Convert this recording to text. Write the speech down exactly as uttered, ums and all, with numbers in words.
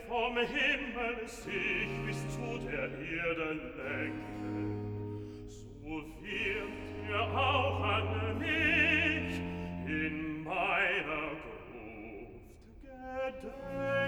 vom Himmel sich bis zu der Erde Länge, so wird er auch an mich in meiner Gruft gedenken.